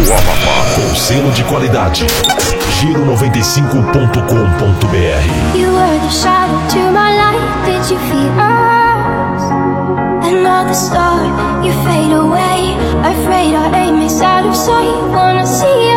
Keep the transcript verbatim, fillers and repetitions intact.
O Amapá com selo de qualidade. Giro noventa e cinco ponto com ponto br. You were the shadow to my light. Did you feel us? Another star, you fade away. Afraid our aim is out of sight. Wanna see